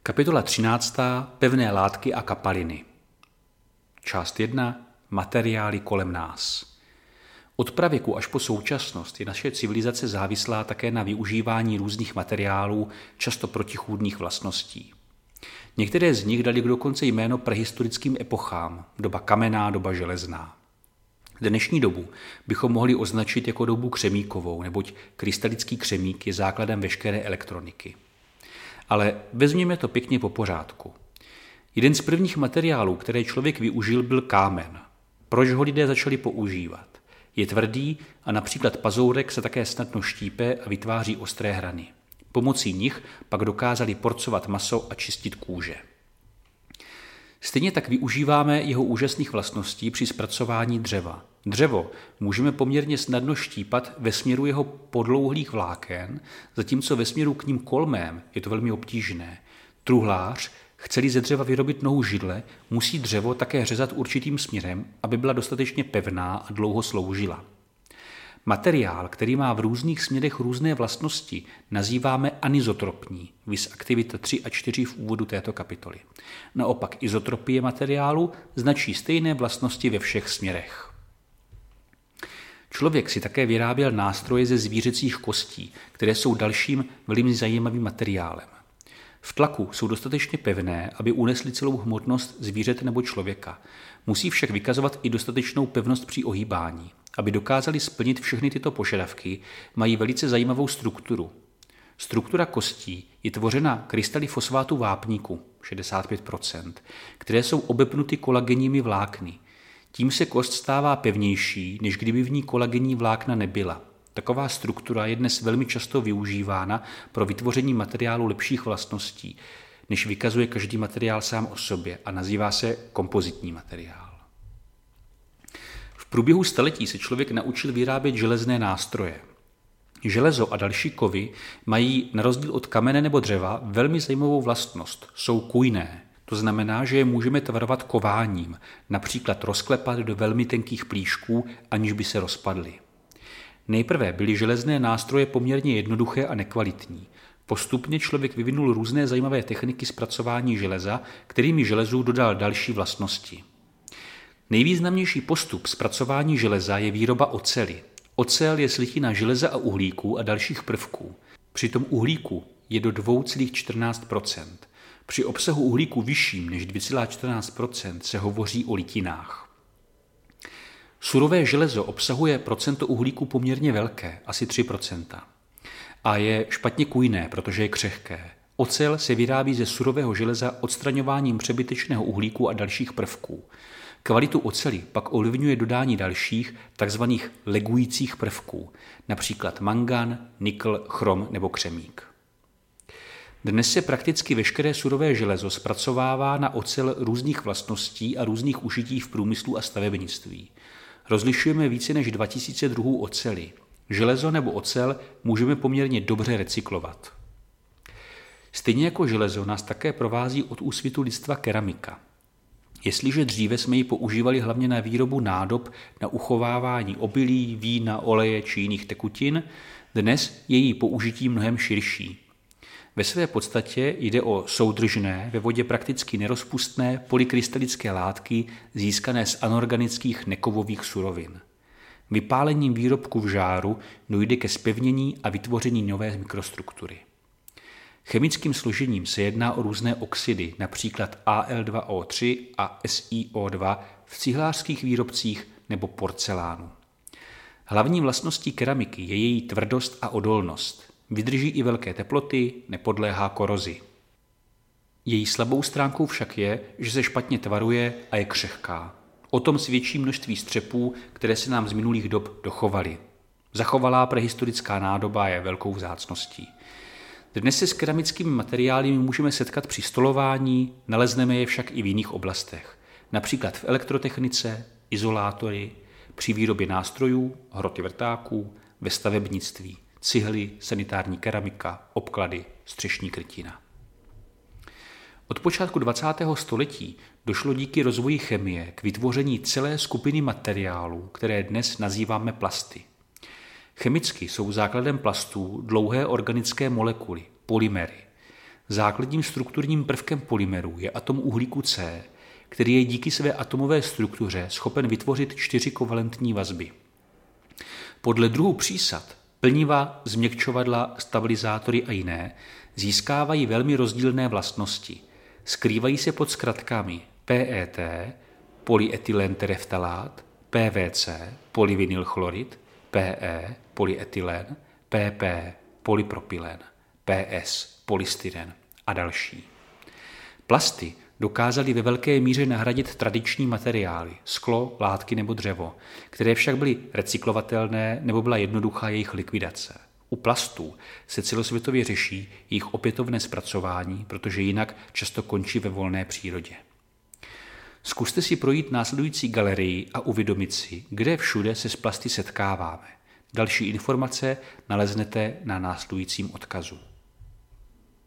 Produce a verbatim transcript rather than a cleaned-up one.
Kapitola třináctá. Pevné látky a kapaliny. Část jedna. Materiály kolem nás. Od pravěku až po současnost je naše civilizace závislá také na využívání různých materiálů, často protichůdných vlastností. Některé z nich dali dokonce jméno prehistorickým epochám, doba kamenná, doba železná. Dnešní dobu bychom mohli označit jako dobu křemíkovou, neboť krystalický křemík je základem veškeré elektroniky. Ale vezměme to pěkně po pořádku. Jeden z prvních materiálů, které člověk využil, byl kámen. Proč ho lidé začali používat? Je tvrdý a například pazourek se také snadno štípe a vytváří ostré hrany. Pomocí nich pak dokázali porcovat maso a čistit kůže. Stejně tak využíváme jeho úžasných vlastností při zpracování dřeva. Dřevo můžeme poměrně snadno štípat ve směru jeho podlouhlých vláken, zatímco ve směru k ním kolmém je to velmi obtížné. Truhlář, chce-li ze dřeva vyrobit nohu židle, musí dřevo také řezat určitým směrem, aby byla dostatečně pevná a dlouho sloužila. Materiál, který má v různých směrech různé vlastnosti, nazýváme anizotropní, viz aktivita tři a čtyři v úvodu této kapitoly. Naopak izotropie materiálu značí stejné vlastnosti ve všech směrech. Člověk si také vyráběl nástroje ze zvířecích kostí, které jsou dalším velmi zajímavým materiálem. V tlaku jsou dostatečně pevné, aby unesly celou hmotnost zvířete nebo člověka. Musí však vykazovat i dostatečnou pevnost při ohýbání. Aby dokázali splnit všechny tyto požadavky, mají velice zajímavou strukturu. Struktura kostí je tvořena krystaly fosfátu vápníku, šedesát pět procent, které jsou obepnuty kolagenními vlákny. Tím se kost stává pevnější, než kdyby v ní kolagenní vlákna nebyla. Taková struktura je dnes velmi často využívána pro vytvoření materiálu lepších vlastností, než vykazuje každý materiál sám o sobě a nazývá se kompozitní materiál. V průběhu staletí se člověk naučil vyrábět železné nástroje. Železo a další kovy mají na rozdíl od kamene nebo dřeva velmi zajímavou vlastnost. Jsou kujné. To znamená, že je můžeme tvarovat kováním, například rozklepat do velmi tenkých plíšků, aniž by se rozpadly. Nejprve byly železné nástroje poměrně jednoduché a nekvalitní. Postupně člověk vyvinul různé zajímavé techniky zpracování železa, kterými železu dodal další vlastnosti. Nejvýznamnější postup zpracování železa je výroba oceli. Ocel je slitina železa a uhlíku a dalších prvků. Přitom uhlíku je do dva celá čtrnáct procent. Při obsahu uhlíku vyšším než dva celá čtrnáct procent se hovoří o litinách. Surové železo obsahuje procento uhlíku poměrně velké, asi tři procenta. A je špatně kujné, protože je křehké. Ocel se vyrábí ze surového železa odstraňováním přebytečného uhlíku a dalších prvků. Kvalitu oceli pak ovlivňuje dodání dalších, takzvaných legujících prvků, například mangan, nikl, chrom nebo křemík. Dnes se prakticky veškeré surové železo zpracovává na ocel různých vlastností a různých užití v průmyslu a stavebnictví. Rozlišujeme více než dva tisíce druhů oceli. Železo nebo ocel můžeme poměrně dobře recyklovat. Stejně jako železo nás také provází od úsvitu lidstva keramika. Jestliže dříve jsme ji používali hlavně na výrobu nádob, na uchovávání obilí, vína, oleje či jiných tekutin, dnes je její použití mnohem širší. Ve své podstatě jde o soudržné, ve vodě prakticky nerozpustné polykrystalické látky získané z anorganických nekovových surovin. Vypálením výrobku v žáru dojde ke zpevnění a vytvoření nové mikrostruktury. Chemickým složením se jedná o různé oxidy, například A L dva O tři a S I O dva v cihlářských výrobcích nebo porcelánu. Hlavní vlastností keramiky je její tvrdost a odolnost. Vydrží i velké teploty, nepodléhá korozi. Její slabou stránkou však je, že se špatně tvaruje a je křehká. O tom svědčí množství střepů, které se nám z minulých dob dochovaly. Zachovalá prehistorická nádoba je velkou vzácností. Dnes se s keramickými materiály můžeme setkat při stolování, nalezneme je však i v jiných oblastech. Například v elektrotechnice, izolátory, při výrobě nástrojů, hroty vrtáků, ve stavebnictví, cihly, sanitární keramika, obklady, střešní krytina. Od počátku dvacátého století došlo díky rozvoji chemie k vytvoření celé skupiny materiálů, které dnes nazýváme plasty. Chemicky jsou základem plastů dlouhé organické molekuly, polymery. Základním strukturním prvkem polymeru je atom uhlíku C, který je díky své atomové struktuře schopen vytvořit čtyři kovalentní vazby. Podle druhu přísad plniva, změkčovadla, stabilizátory a jiné získávají velmi rozdílné vlastnosti. Skrývají se pod zkratkami P E T, polyetylentereftalát, P V C, polyvinylchlorid, P E, polyetylen, P P, polypropylen, P S, polystyren a další. Plasty dokázaly ve velké míře nahradit tradiční materiály, sklo, látky nebo dřevo, které však byly recyklovatelné nebo byla jednoduchá jejich likvidace. U plastů se celosvětově řeší jejich opětovné zpracování, protože jinak často končí ve volné přírodě. Zkuste si projít následující galerii a uvědomit si, kde všude se s plasty setkáváme. Další informace naleznete na následujícím odkazu.